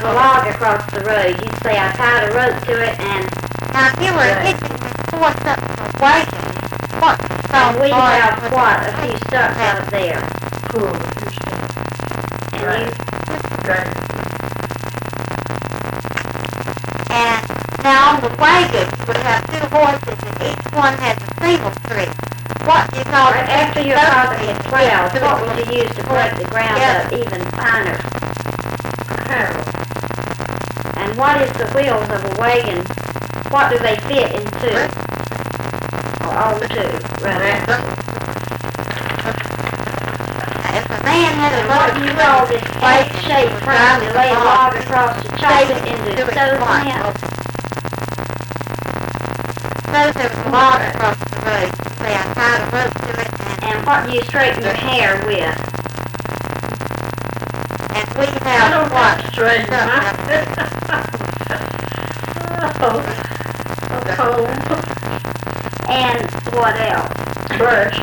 a log across the road. You'd say I tied a rope to it and... Now, if you were hitching your horse up to a wagon, what And we have, what, a few stuff out of there. Pull a few steps. And Right. Right. And now on the wagon, we have two horses, and each one has a single tree. What do you call it? after your father had plowed, what would you use to break the ground up even finer? A harrow. And what is the wheels of a wagon? What do they fit into? Or onto, rather. If a man had a And what do you call this plate-shaped frame to lay a log across to chop it into stove plant? Suppose there was a log across the road. Say I tied a rope to it, And what do you straighten your hair with? and we I have don't what? want to straighten my Oh, a comb, And what else? brush.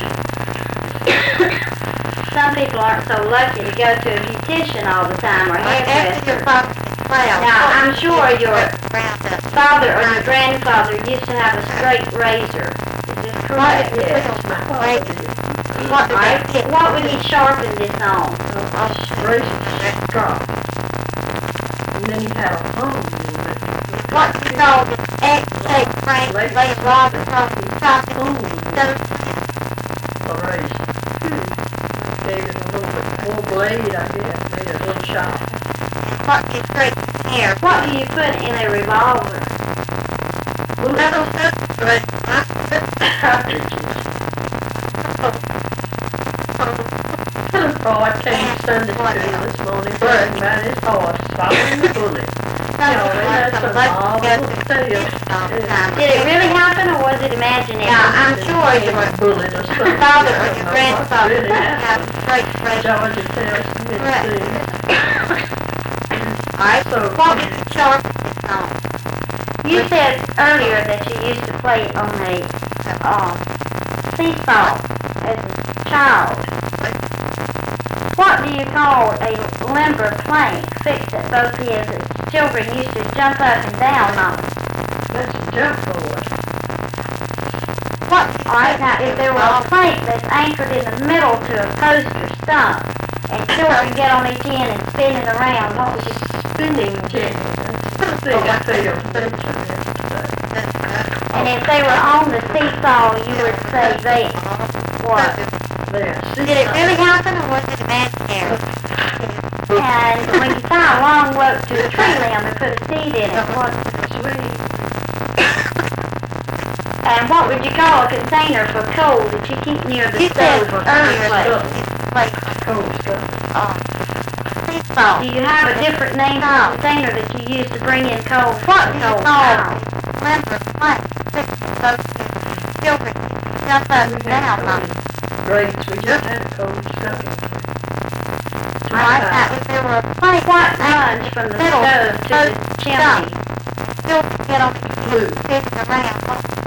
Some people aren't so lucky to go to a beautician all the time or After your hairdresser. father gets plowed. Now, I'm sure your ground up. father or your grandfather used to have a straight razor. Is this correct? Yes, my father did. What do Right. they get? What would he sharpen this on? A razor straw. And then he had a home in it. What do you call this egg-shaped frame to lay a log across the top of the stove? A razor. Gave it a little bit more blade, I guess, made it a little sharp. What do you straighten hair? What do you put in a revolver? Little cartridges. Oh, I came Sunday school this morning, bragging about his horse following the bullet. That's a marvelous tale. Did it really happen or was it imaginary? Now, I'm sure your Bullet or something. father or your grandfather Really have happened. straight razor. Georgia tells me Right. things. Alright, So, what would you sharpen this on? You said earlier that you used to play on a seesaw as a child. What do you call a limber plank fixed at both ends that children used to jump up and down on? that's a jump board. What? Alright, now if there were a plank that's anchored in the middle to a post or stump, and children get on each end and spin it around, what would you... Spinning jenny. That's the thing I failed to mention yesterday. And if they were on the seesaw, you would say they... What? There. Did it really happen or was it imaginary? And when you tie a long rope to a tree limb and put a seed in it, what... Sweet. And what would you call a container for coal that you keep near the You said stove or earlier that fireplace? you played Cold stuff. seesaw. Do you have a different name for the container that you use to bring in coal? What do you Coal call now? limber plank fixed at both ends? Children jump up and down on it. Grades, we just had a cold stuff. Alright, now if there were a plank What runs from the middle stove to the chimney? children get on Blue. spinning around.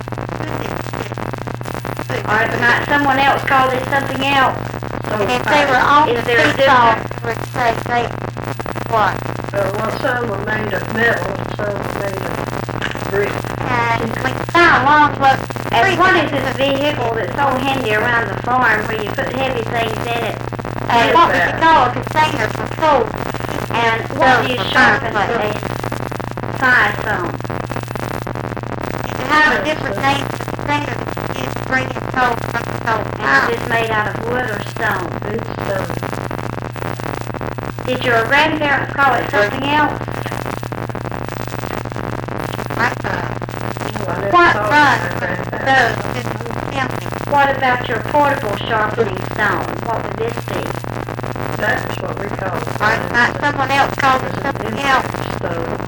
Alright, but not someone else called it something else. And if they were on Is the there a seesaw, difference? you would say they, what? Well, some were made of metal, and some were made of brick. And when you tie a long rope, And what is this vehicle that's so handy around the farm where you put heavy things in it? and what would you call a container for coal? And what do you sharpen a size on? Did you have a different name for the container that you used to bring in coal from the coal And mine? is this made out of wood or stone? It's Did your grandparents call it something else? What runs from the stove to the chimney? What about your portable sharpening stone? What would this be? That's what we call it. Or not someone else called it something else? Stone.